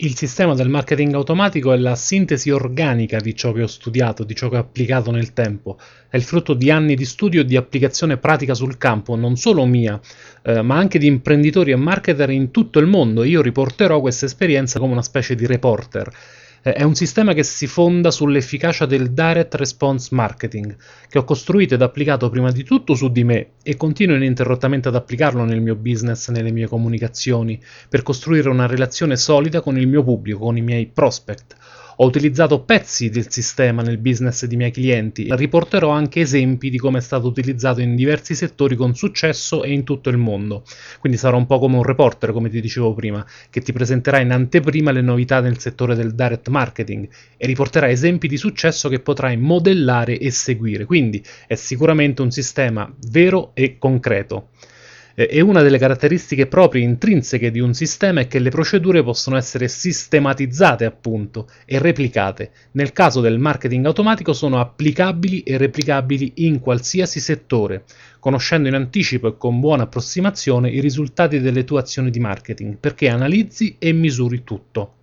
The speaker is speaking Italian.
Il sistema del marketing automatico è la sintesi organica di ciò che ho studiato, di ciò che ho applicato nel tempo. È il frutto di anni di studio e di applicazione pratica sul campo, non solo mia, ma anche di imprenditori e marketer in tutto il mondo. Io riporterò questa esperienza come una specie di reporter. È un sistema che si fonda sull'efficacia del direct response marketing, che ho costruito ed applicato prima di tutto su di me e continuo ininterrottamente ad applicarlo nel mio business, nelle mie comunicazioni, per costruire una relazione solida con il mio pubblico, con i miei prospect. Ho utilizzato pezzi del sistema nel business di miei clienti e riporterò anche esempi di come è stato utilizzato in diversi settori con successo e in tutto il mondo. Quindi sarò un po' come un reporter, come ti dicevo prima, che ti presenterà in anteprima le novità nel settore del direct marketing e riporterà esempi di successo che potrai modellare e seguire. Quindi è sicuramente un sistema vero e concreto. E una delle caratteristiche proprie intrinseche di un sistema è che le procedure possono essere sistematizzate, appunto, e replicate. Nel caso del marketing automatico sono applicabili e replicabili in qualsiasi settore, conoscendo in anticipo e con buona approssimazione i risultati delle tue azioni di marketing, perché analizzi e misuri tutto.